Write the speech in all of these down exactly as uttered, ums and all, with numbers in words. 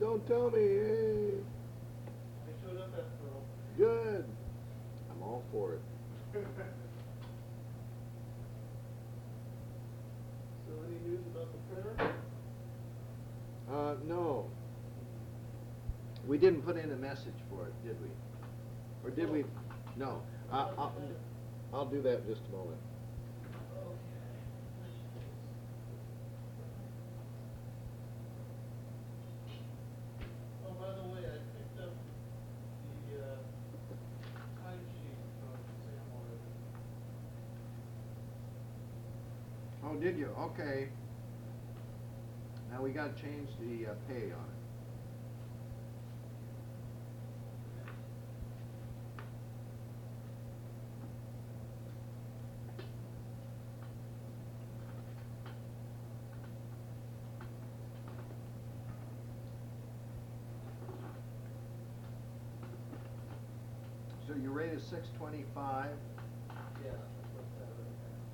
don't tell me. Hey. I showed up after all. Good. I'm all for it. So any news about the prayer? Uh, no. We didn't put in a message for it, did we? Or did we? No. Uh, I'll, I'll do that in just a moment. Oh, by the way, I picked up the uh, timesheet from Sam already. Oh, did you? Okay. Now we got to change the uh, pay on it. So your rate is six twenty-five. Yeah, that's what's that right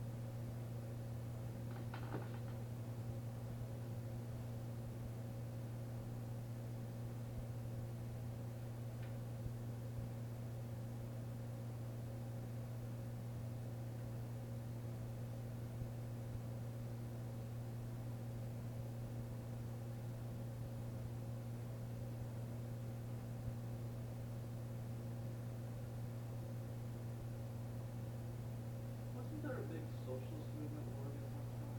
Wasn't there a big socialist movement in Oregon one time?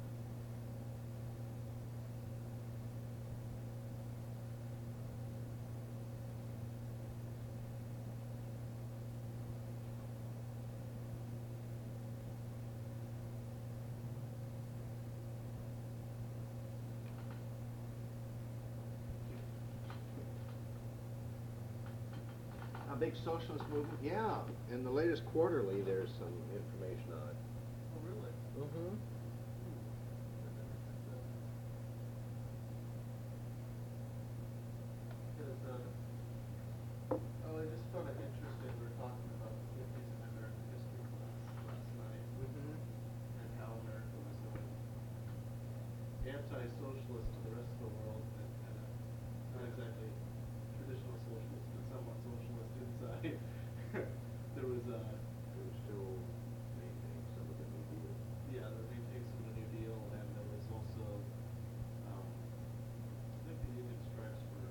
A big socialist movement? Yeah. In the latest quarterly, there's some information on it. Oh, really? Mm-hmm. Because, uh, oh, I just found it interesting, we were talking about the fifties in American history class last night, Mm-hmm. and how America was going anti-socialist to the rest of the world, and kind of, not exactly traditional socialist, but somewhat socialist inside. There was, uh, They were still maintaining some of the New Deal. yeah, they're maintaining some of the New Deal, and there was also, um, I think the Union strikes were,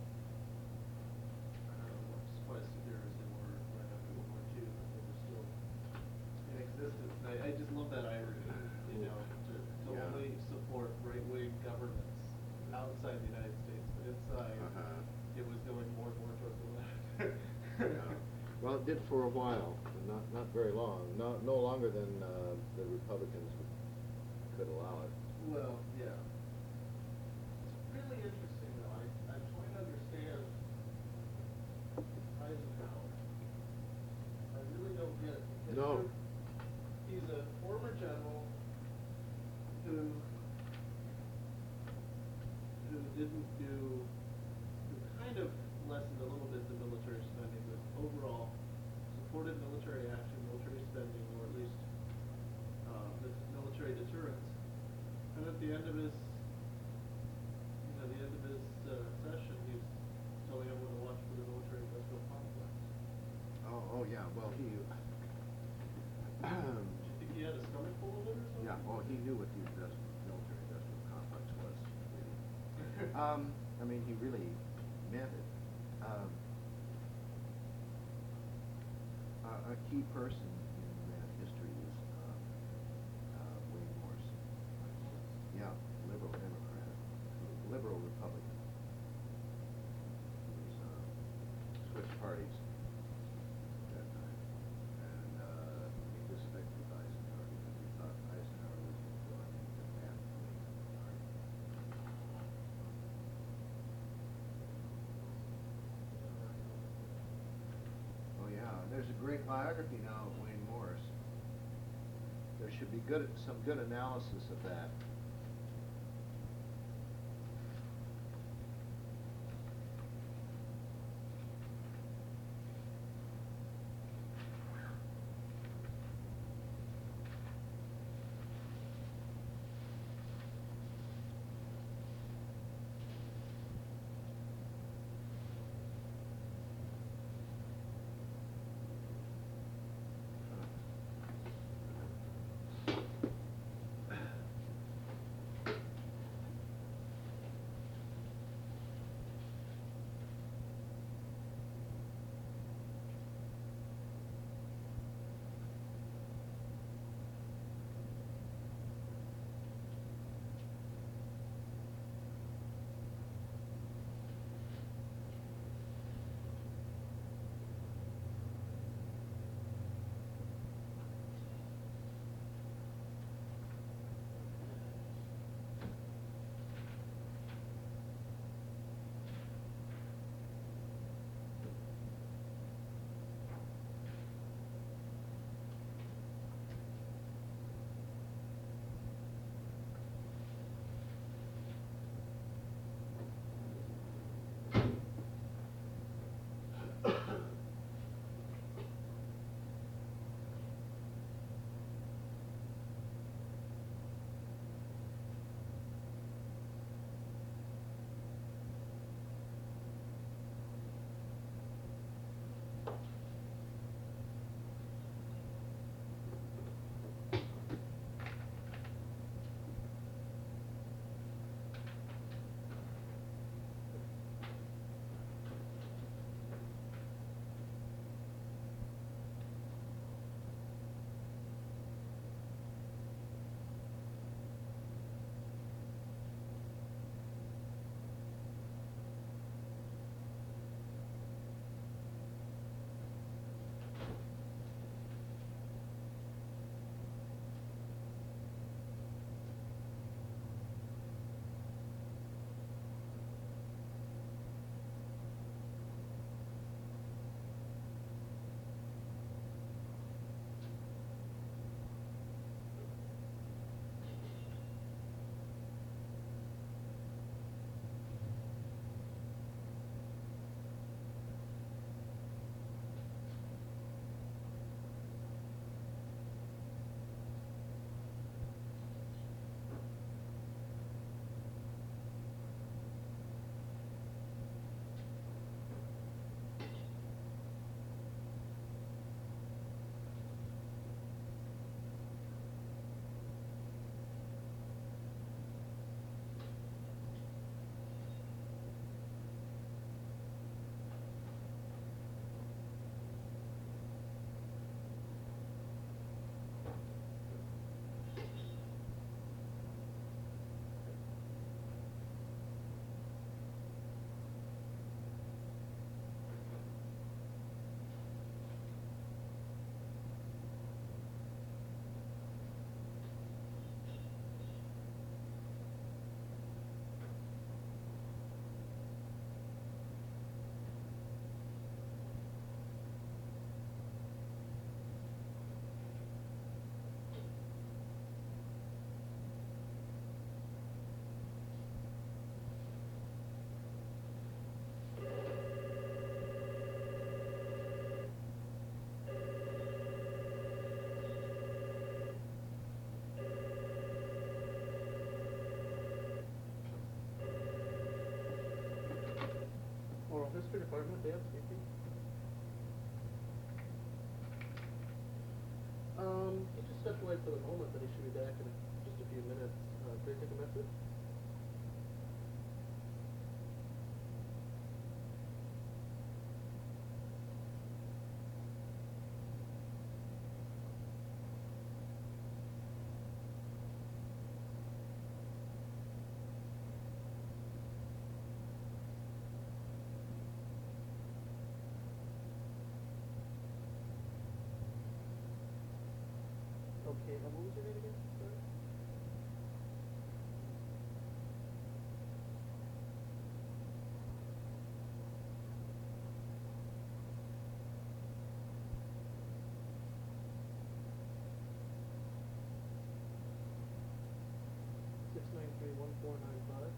I don't know, weren't quite as severe as they were right after World War Two, but they were still in existence. And I, I just love that irony, you know, to, to Yeah. only support right-wing governments outside the United States, but inside, Uh-huh. it was going more and more towards the left. Yeah. Well, it did for a while, but not not very long. No, no longer than uh, the Republicans could allow it. Well, yeah. It's really interesting, though. I, I'm trying to understand Eisenhower. I really don't get it. because No. you're- He's a former general who who didn't do, who kind of lessened a little bit the military spending, but overall supported military action, military spending, or at least uh, the military deterrence. And at the end of his, you know, the end of his uh, session, he's telling everyone to watch for the military-industrial complex. Oh, oh yeah. Well, he. Do you think he had a stomach full of it or something? Yeah. Well, he knew what the industri- military-industrial complex was. Really. Um, I mean, he really meant it. Um, a, a key person in that history is uh, uh, Wayne Morse. Yeah, liberal Democrat, liberal Republican. He was uh, switched parties at that time, and uh, he disaffected Eisenhower because he thought Eisenhower was going into that Lincoln party. Oh yeah, there's a great biography now of Wayne Morse. There should be good some good analysis of that. Western Department, they have safety? Um, he just stepped away for the moment, but he should be back in just a few minutes. Uh, could I take a message? Okay, uh, what was your name again? Sorry? Six nine three one four nine five.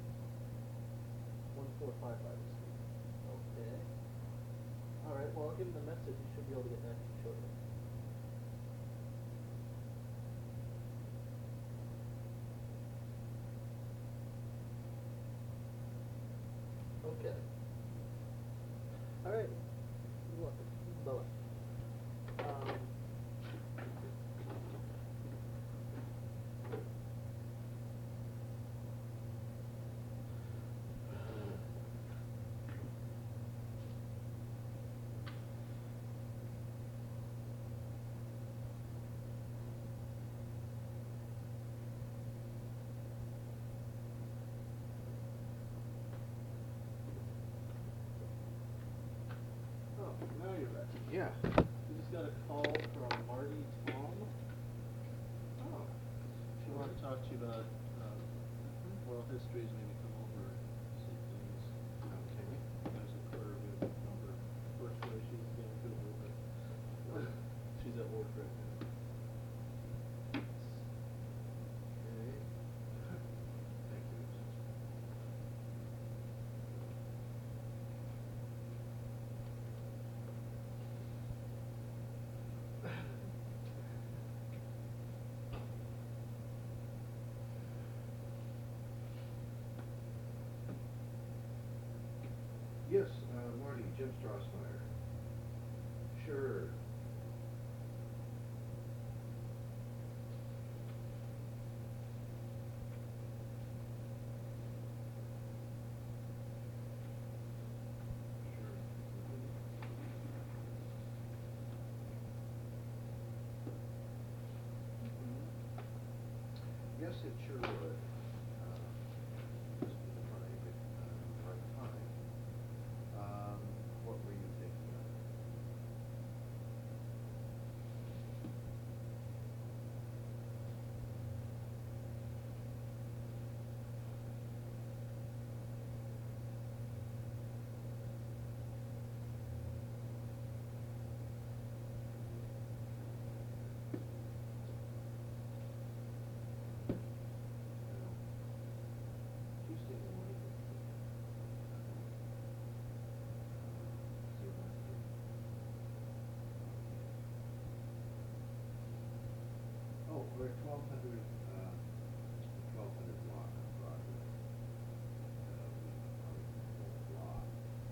One four five five is Steve. Okay. Alright, well I'll give him the message, he should be able to get back to you shortly. Okay. Alright. You're welcome. Bye-bye. Um. Oh, now you're back. Yeah. We just got a call from Marty Tom. Oh. She wanted to talk to you about, um, oral histories, maybe come over and see things. Okay. There's a quarter of your number. Unfortunately, she's in Vancouver, but she's at work right now. Okay. Thank you. Yes, uh, Marty, Jim Strassmeyer. Sure. Sure. Mhm. Yes, it sure would. Uh, Just need to find it, uh, right time. Um, what were you thinking of? Tuesday morning. See what I can do. Oh, we're at twelve hundred, uh, twelve hundred block on Broadway. Uh, we probably whole block.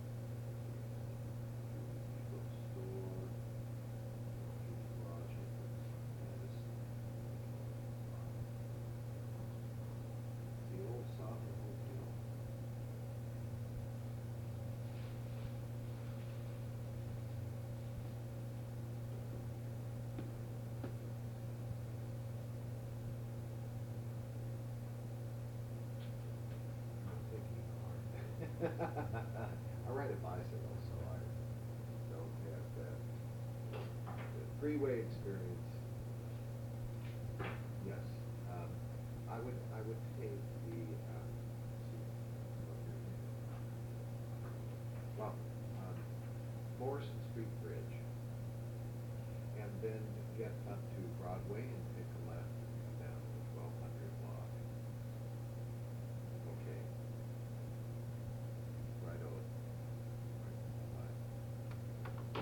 Through the bookstore, through the garage entrance, Madison. The old Sovereign Hotel. I'm thinking hard. I ride a bicycle, so I don't have that, the freeway experience. Yes, um, I would, I would take the, um, let's see, what your name is. Well, um, Morrison Street Bridge, and then get up to Broadway and take a left and come down to the twelve hundred block. Okay. Right on. Right, bye.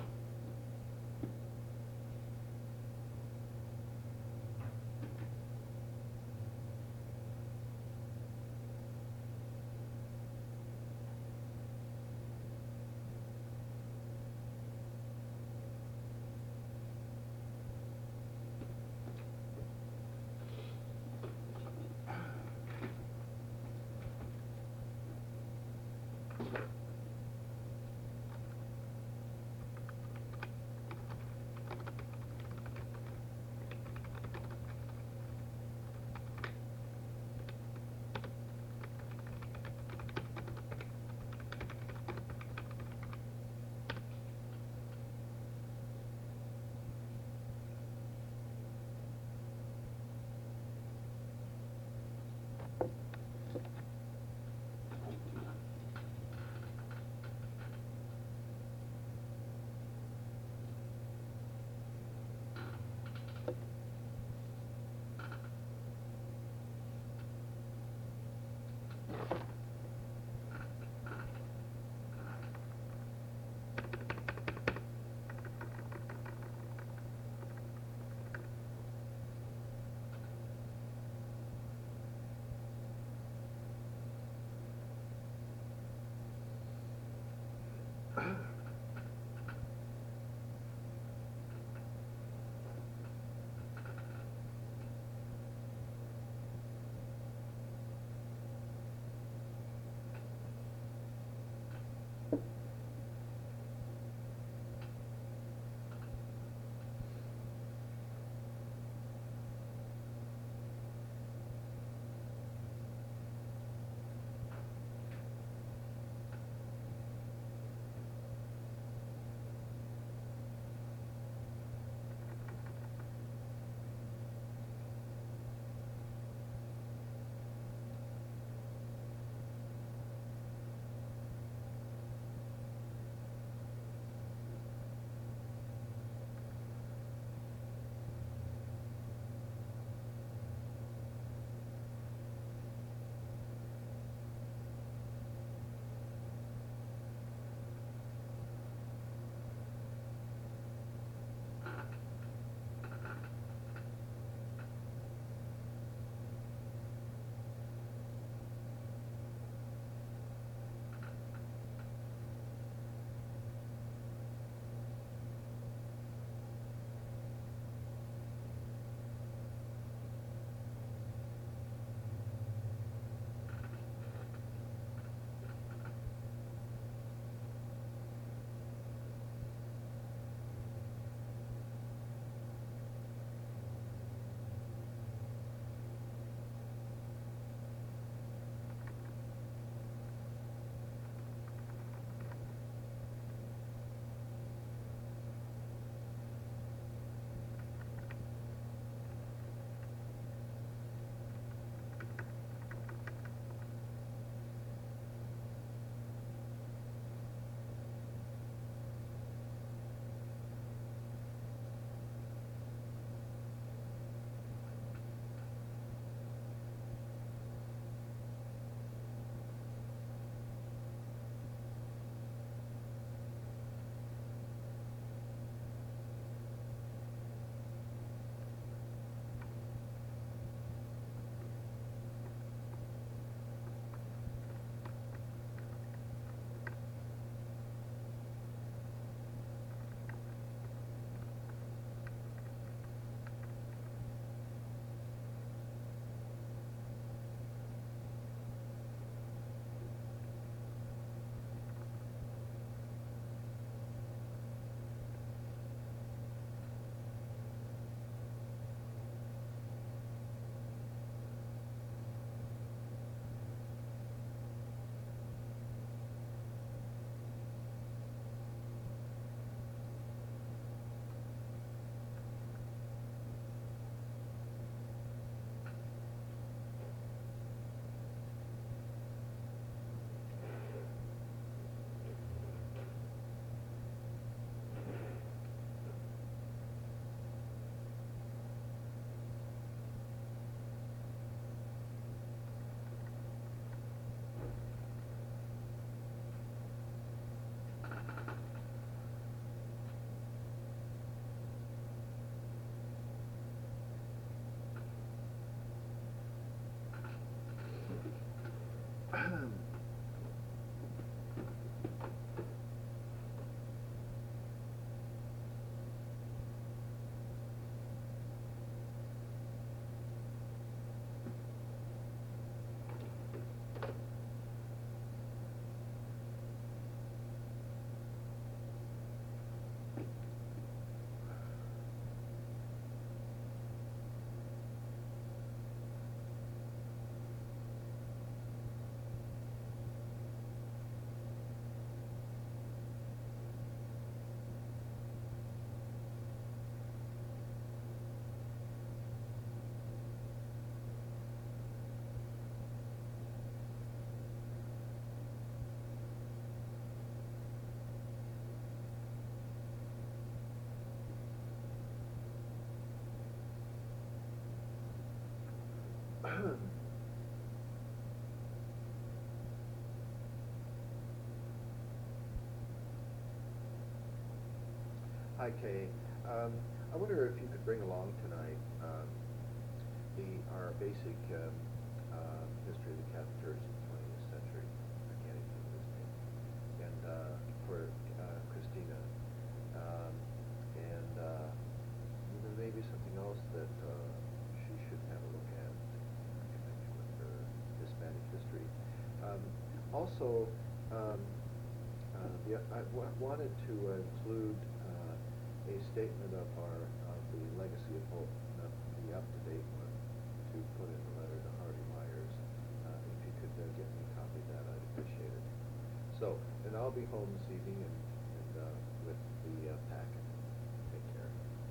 Hi, Kay. Um, I wonder if you could bring along tonight um, the our basic um, uh, history of the Catholic Church in the twentieth century. I can't even think of his name. And uh, for uh, Christina, um, and uh, there may be something else that uh, she should have a look at in connection with her Hispanic history. Um, also, um, uh, the, I w wanted to uh, include uh, a statement of our of the legacy of hope, not the up-to-date one, to put in the letter to Harvey Myers. Uh, if you could uh, get me a copy of that, I'd appreciate it. So, and I'll be home this evening and, and uh, with the uh, packet. Take care.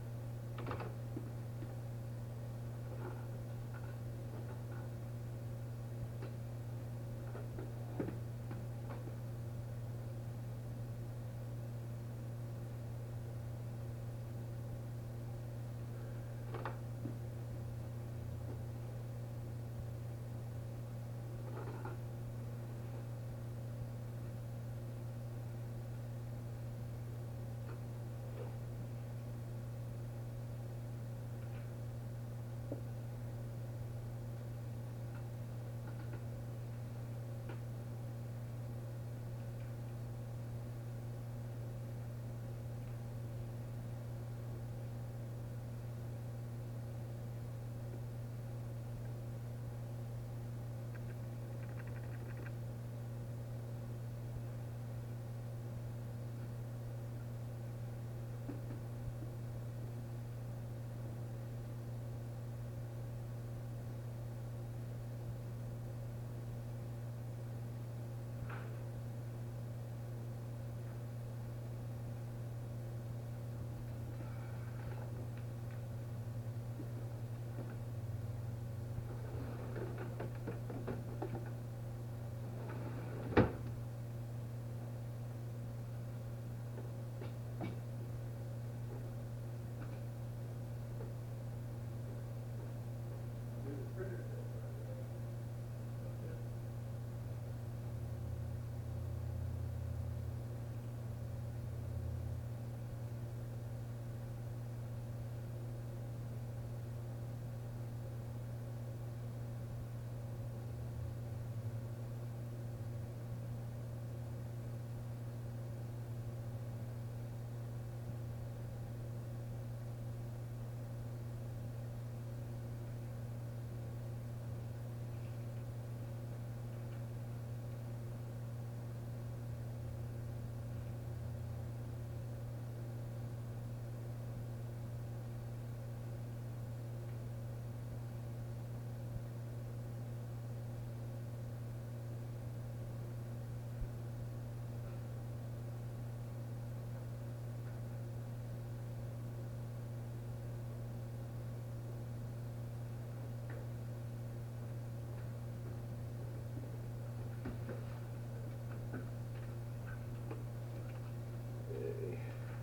Hey,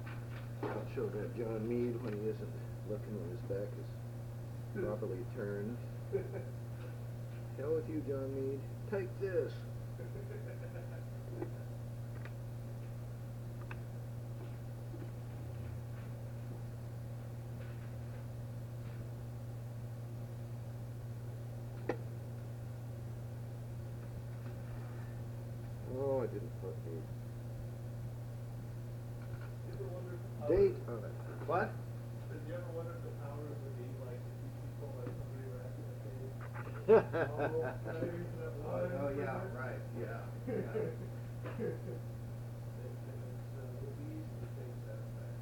I'll show that John Meade when he isn't looking when his back is properly turned. Hell with you, John Meade. Take this. Oh, I didn't put the You ever wonder if the power- date on it. What? Did you ever wonder if the powers would be like to teach people that somebody were acting a cave? Oh, right, that Oh, one oh, yeah, person. right, yeah, yeah. It- it is, uh, would be easy to change that effect.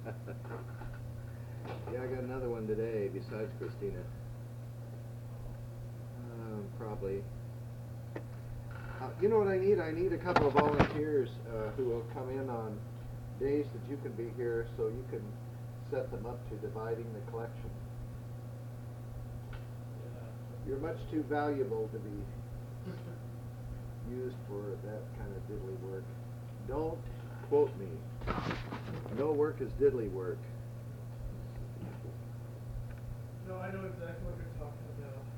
Yeah, I got another one today besides Christina. Um, probably. Uh, you know what I need? I need a couple of volunteers uh, who will come in on days that you can be here, so you can set them up to dividing the collection. You're much too valuable to be used for that kind of diddly work. Don't quote me. No work is diddly work. No, I know exactly what you're talking about.